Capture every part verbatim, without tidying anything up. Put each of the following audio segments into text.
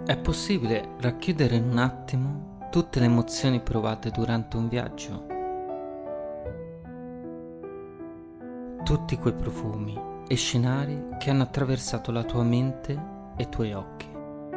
È possibile racchiudere in un attimo tutte le emozioni provate durante un viaggio? Tutti quei profumi e scenari che hanno attraversato la tua mente e i tuoi occhi.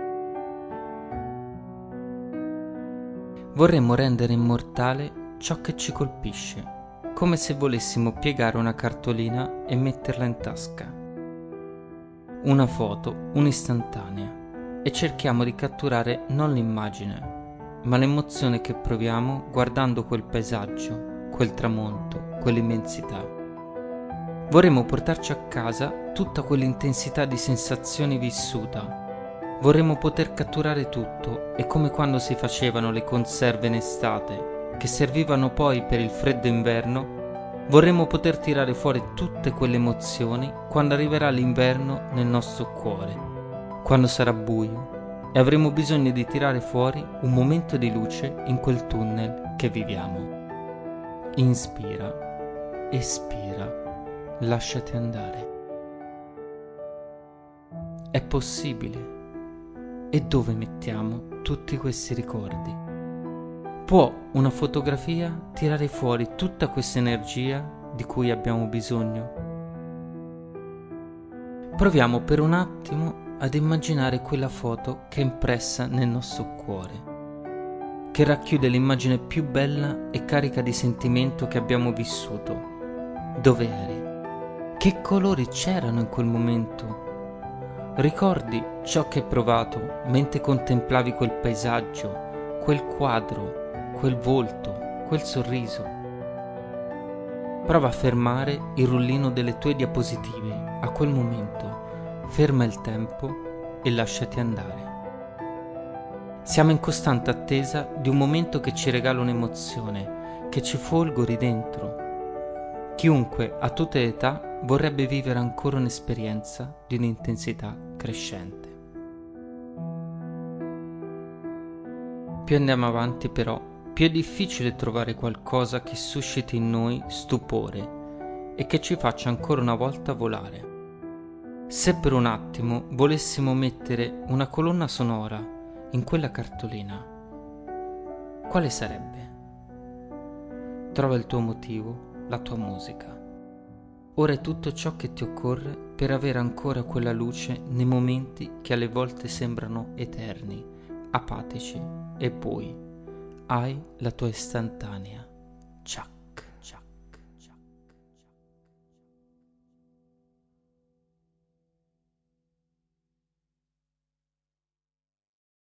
Vorremmo rendere immortale ciò che ci colpisce, come se volessimo piegare una cartolina e metterla in tasca. Una foto, un'istantanea, e cerchiamo di catturare non l'immagine, ma l'emozione che proviamo guardando quel paesaggio, quel tramonto, quell'immensità. Vorremmo portarci a casa tutta quell'intensità di sensazioni vissuta. Vorremmo poter catturare tutto, e come quando si facevano le conserve in estate, che servivano poi per il freddo inverno, vorremmo poter tirare fuori tutte quelle emozioni quando arriverà l'inverno nel nostro cuore. Quando sarà buio e avremo bisogno di tirare fuori un momento di luce in quel tunnel che viviamo. Inspira, espira, lasciati andare. È possibile. E dove mettiamo tutti questi ricordi? Può una fotografia tirare fuori tutta questa energia di cui abbiamo bisogno? Proviamo per un attimo ad immaginare quella foto che è impressa nel nostro cuore, che racchiude l'immagine più bella e carica di sentimento che abbiamo vissuto. Dove eri? Che colori c'erano in quel momento? Ricordi ciò che hai provato mentre contemplavi quel paesaggio, quel quadro, quel volto, quel sorriso? Prova a fermare il rullino delle tue diapositive a quel momento. Ferma il tempo e lasciati andare. Siamo in costante attesa di un momento che ci regala un'emozione, che ci folgori dentro. Chiunque a tutte le età vorrebbe vivere ancora un'esperienza di un'intensità crescente. Più andiamo avanti però, più è difficile trovare qualcosa che susciti in noi stupore e che ci faccia ancora una volta volare. Se per un attimo volessimo mettere una colonna sonora in quella cartolina, quale sarebbe? Trova il tuo motivo, la tua musica. Ora è tutto ciò che ti occorre per avere ancora quella luce nei momenti che alle volte sembrano eterni, apatici, e poi hai la tua istantanea. Ciao.